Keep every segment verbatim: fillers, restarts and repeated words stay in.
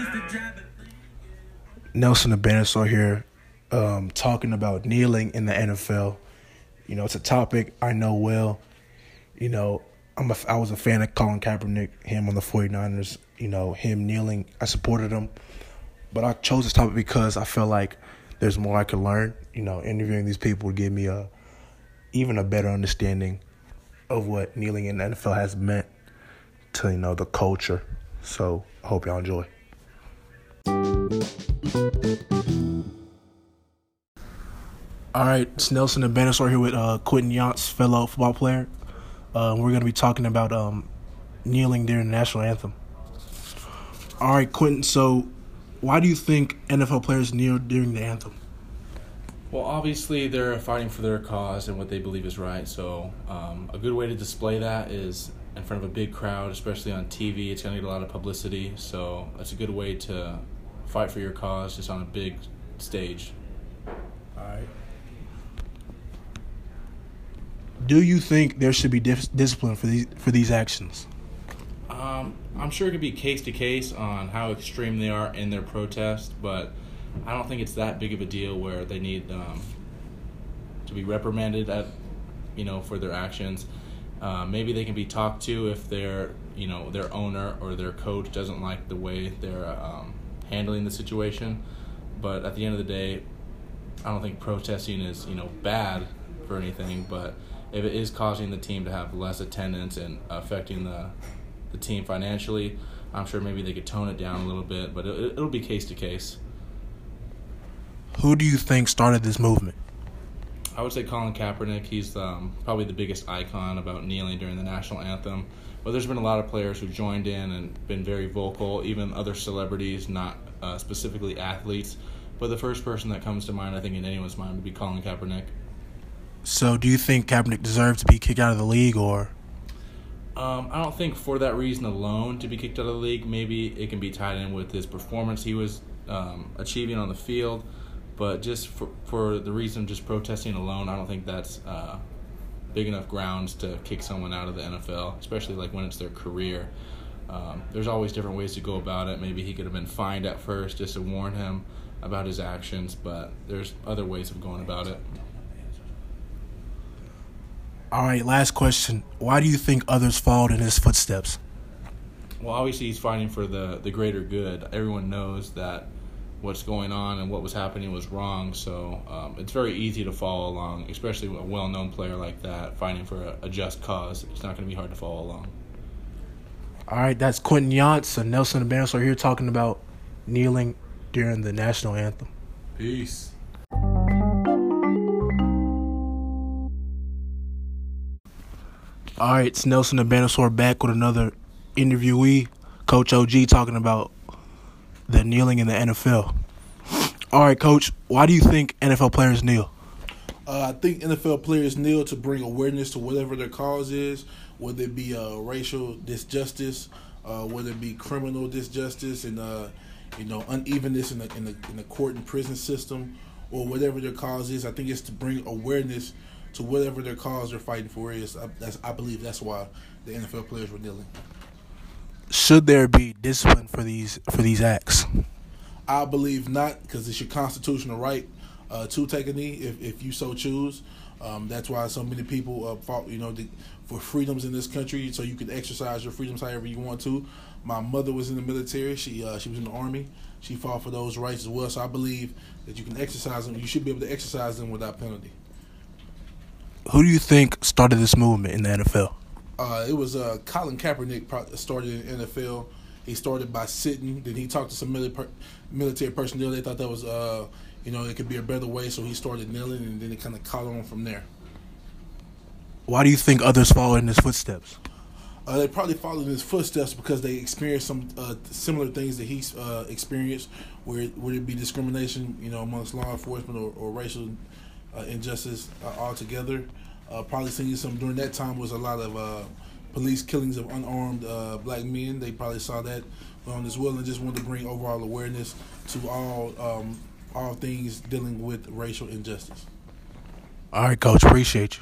Nelson Abanasaur here, um, talking about kneeling in the N F L. You know, it's a topic I know well. You know, I'm a, I was a fan of Colin Kaepernick, him on the 49ers, you know, him kneeling. I supported him. But I chose this topic because I feel like there's more I can learn. You know, interviewing these people would give me a even a better understanding of what kneeling in the N F L has meant to, you know, the culture. So I hope y'all enjoy. All right, it's Nelson Abanasaur here with uh, Quentin Yance, fellow football player. Uh, we're going to be talking about um, kneeling during the national anthem. All right, Quentin, so why do you think N F L players kneel during the anthem? Well, obviously they're fighting for their cause and what they believe is right. So um, a good way to display that is in front of a big crowd, especially on T V. It's going to get a lot of publicity. So that's a good way to fight for your cause just on a big stage. All right. Do you think there should be dis- discipline for these for these actions? Um, I'm sure it could be case to case on how extreme they are in their protest, but I don't think it's that big of a deal where they need um, to be reprimanded at, you know, for their actions. Uh, maybe they can be talked to if their, you know, their owner or their coach doesn't like the way they're um, handling the situation. But at the end of the day, I don't think protesting is, you know, bad for anything. But if it is causing the team to have less attendance and affecting the the team financially, I'm sure maybe they could tone it down a little bit. But it, it'll be case to case. Who do you think started this movement? I would say Colin Kaepernick. He's um, probably the biggest icon about kneeling during the national anthem. But there's been a lot of players who joined in and been very vocal, even other celebrities, not uh, specifically athletes. But the first person that comes to mind, I think, in anyone's mind would be Colin Kaepernick. So do you think Kaepernick deserves to be kicked out of the league, or? Um, I don't think for that reason alone to be kicked out of the league. Maybe it can be tied in with his performance he was um, achieving on the field. But just for, for the reason of just protesting alone, I don't think that's uh, big enough grounds to kick someone out of the N F L, especially like when it's their career. Um, there's always different ways to go about it. Maybe he could have been fined at first just to warn him about his actions, but there's other ways of going about it. All right, last question. Why do you think others followed in his footsteps? Well, obviously he's fighting for the, the greater good. Everyone knows that what's going on and what was happening was wrong, so um, it's very easy to follow along, especially a well-known player like that fighting for a, a just cause. It's not going to be hard to follow along. All right, that's Quentin Yance and Nelson Abanasaur here talking about kneeling during the national anthem. Peace. All right, it's Nelson Abanasaur back with another interviewee, Coach O G, talking about the kneeling in the N F L. All right, Coach, why do you think N F L players kneel? Uh, I think N F L players kneel to bring awareness to whatever their cause is, whether it be uh, racial disjustice, uh, whether it be criminal disjustice and uh, you know unevenness in the, in the in the court and prison system, or whatever their cause is. I think it's to bring awareness to whatever their cause they're fighting for is. I, that's, I believe that's why the N F L players were kneeling. Should there be discipline for these for these acts? I believe not, because it's your constitutional right uh, to take a knee if, if you so choose. Um, that's why so many people uh, fought, you know, the, for freedoms in this country, so you can exercise your freedoms however you want to. My mother was in the military. She uh, she was in the Army. She fought for those rights as well. So I believe that you can exercise them. You should be able to exercise them without penalty. Who do you think started this movement in the N F L? Uh, it was uh, Colin Kaepernick started in the N F L. He started by sitting. Then he talked to some military personnel. They thought that was, uh, you know, it could be a better way. So he started kneeling, and then it kind of caught on from there. Why do you think others followed in his footsteps? Uh, they probably followed in his footsteps because they experienced some uh, similar things that he uh, experienced, where would it be discrimination, you know, amongst law enforcement or, or racial uh, injustice uh, altogether. Uh, probably seeing some during that time was a lot of uh, police killings of unarmed uh, black men. They probably saw that on as well and just wanted to bring overall awareness to all um, all things dealing with racial injustice. All right, Coach. Appreciate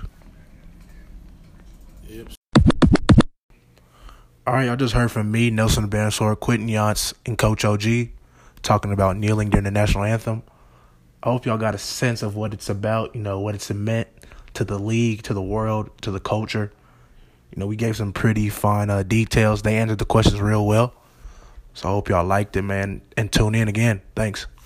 you. Yep. All right, y'all just heard from me, Nelson Abanasaur, Quentin Yance, and Coach O G. talking about kneeling during the national anthem. I hope y'all got a sense of what it's about, you know, what it's meant to the league, to the world, to the culture. You know, we gave some pretty fine uh, details. They answered the questions real well. So I hope y'all liked it, man. And tune in again. Thanks.